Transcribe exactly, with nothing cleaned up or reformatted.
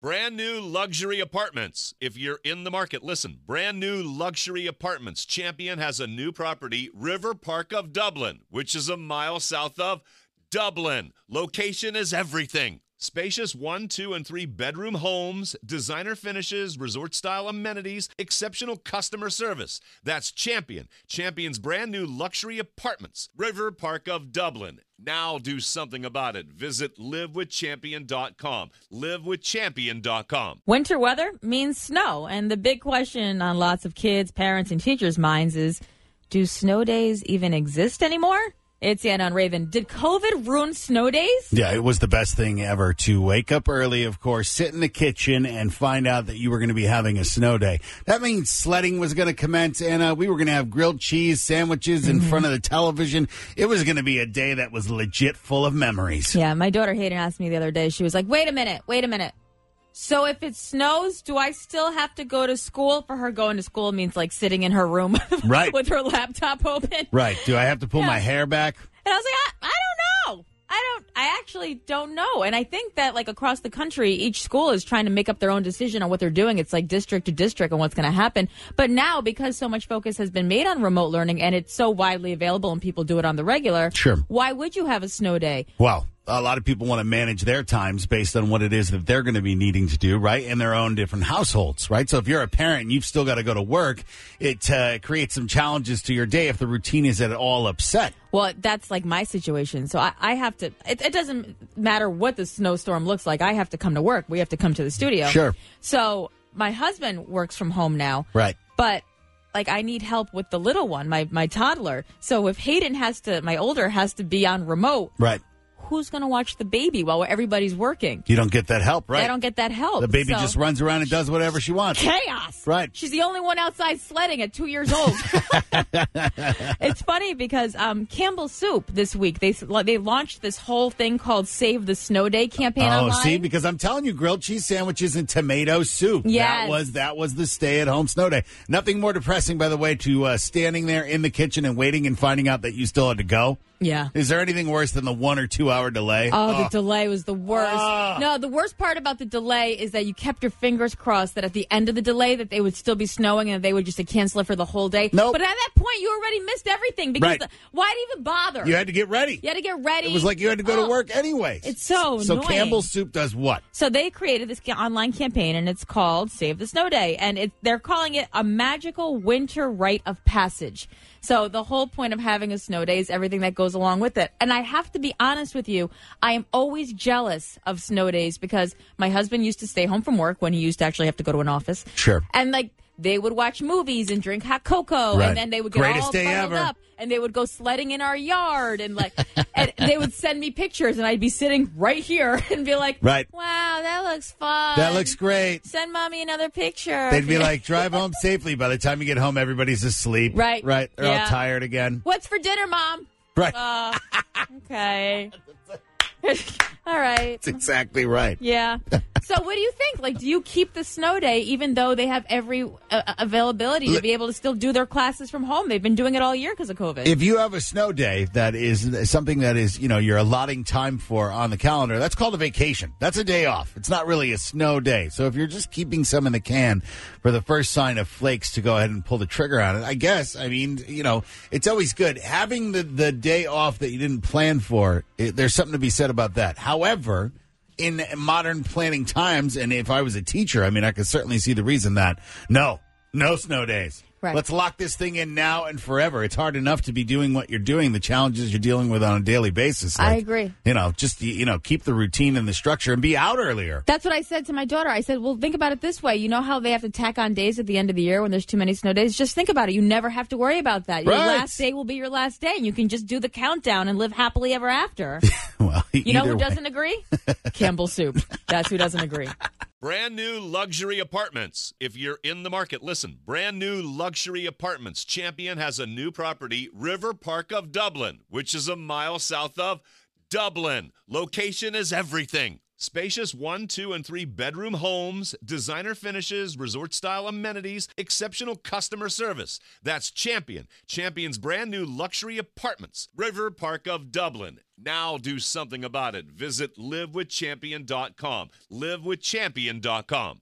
Brand new luxury apartments. If you're in the market, listen. Brand new luxury apartments. Champion has a new property, River Park of Dublin, which is a mile south of Dublin. Location is everything. Spacious one, two, and three bedroom homes, designer finishes, resort-style amenities, exceptional customer service. That's Champion. Champion's brand new luxury apartments. River Park of Dublin. Now do something about it. Visit live with champion dot com. live with champion dot com. Winter weather means snow. And the big question on lots of kids, parents, and teachers' minds is, do snow days even exist anymore? It's Ann on Raven. Did COVID ruin snow days? Yeah, it was the best thing ever to wake up early, of course, sit in the kitchen and find out that you were going to be having a snow day. That means sledding was going to commence, and uh, we were going to have grilled cheese sandwiches in mm-hmm. front of the television. It was going to be a day that was legit full of memories. Yeah, my daughter Hayden asked me the other day. She was like, wait a minute, wait a minute. So if it snows, do I still have to go to school? For her, going to school means like sitting in her room right. with her laptop open. Right. Do I have to pull yeah. my hair back? And I was like, I, I don't know. I don't. I actually don't know. And I think that like across the country, each school is trying to make up their own decision on what they're doing. It's like district to district on what's going to happen. But now, because so much focus has been made on remote learning and it's so widely available and people do it on the regular, sure. why would you have a snow day? Well, a lot of people want to manage their times based on what it is that they're going to be needing to do, right, in their own different households, right? So if you're a parent and you've still got to go to work, it uh, creates some challenges to your day if the routine is at all upset. Well, that's like my situation. So I, I have to, it, it doesn't matter what the snowstorm looks like. I have to come to work. We have to come to the studio. Sure. So my husband works from home now. Right. But like I need help with the little one, my, my toddler. So if Hayden has to, my older has to be on remote. Right. Who's going to watch the baby while everybody's working? You don't get that help, right? I don't get that help. The baby so. just runs around and does whatever she wants. Chaos. Right. She's the only one outside sledding at two years old. It's funny because um, Campbell Soup this week, they they launched this whole thing called Save the Snow Day campaign oh, online. see, because I'm telling you, grilled cheese sandwiches and tomato soup. Yes. That was, that was the stay-at-home snow day. Nothing more depressing, by the way, to uh, standing there in the kitchen and waiting and finding out that you still had to go. Yeah. Is there anything worse than the one or two hour delay? Oh, oh. the delay was the worst. Oh. No, the worst part about the delay is that you kept your fingers crossed that at the end of the delay that they would still be snowing and they would just cancel it for the whole day. Nope. But at that point, you already missed everything because right. the, why'd even bother? You had to get ready. You had to get ready. It was like you had to go oh. to work anyway. It's so So annoying. Campbell Soup does what? So they created this online campaign, and it's called Save the Snow Day. And it, they're calling it a magical winter rite of passage. So the whole point of having a snow day is everything that goes along with it. And I have to be honest with you, I am always jealous of snow days because my husband used to stay home from work when he used to actually have to go to an office. Sure. And like they would watch movies and drink hot cocoa, right. and then they would get Greatest all day bundled ever. up, and they would go sledding in our yard, and like, and they would send me pictures, and I'd be sitting right here and be like, right. wow, that looks fun. That looks great. Send mommy another picture. They'd be like, drive home safely. By the time you get home, everybody's asleep. Right. Right. They're yeah. all tired again. What's for dinner, Mom? Right. Uh, okay. All right. That's exactly right. Yeah. So what do you think? Like, do you keep the snow day even though they have every uh, availability to be able to still do their classes from home? They've been doing it all year because of COVID. If you have a snow day that is something that is, you know, you're allotting time for on the calendar, that's called a vacation. That's a day off. It's not really a snow day. So if you're just keeping some in the can for the first sign of flakes to go ahead and pull the trigger on it, I guess, I mean, you know, it's always good. Having the, the day off that you didn't plan for, it, there's something to be said about that. However, in modern planning times, and if I was a teacher, I mean, I could certainly see the reason that no, no snow days. Right. Let's lock this thing in now and forever. It's hard enough to be doing what you're doing, the challenges you're dealing with on a daily basis. Like, I agree. You know, just, you know, keep the routine and the structure and be out earlier. That's what I said to my daughter. I said, well, think about it this way. You know how they have to tack on days at the end of the year when there's too many snow days? Just think about it. You never have to worry about that. Your right. last day will be your last day, and you can just do the countdown and live happily ever after. Well, you know who way. doesn't agree? Campbell Soup. That's who doesn't agree. Brand new luxury apartments. If you're in the market, listen. Brand new luxury apartments. Champion has a new property, River Park of Dublin, which is a mile south of Dublin. Location is everything. Spacious one, two, and three bedroom homes, designer finishes, resort style amenities, exceptional customer service. That's Champion. Champion's brand new luxury apartments, River Park of Dublin. Now do something about it. Visit live with champion dot com. live with champion dot com.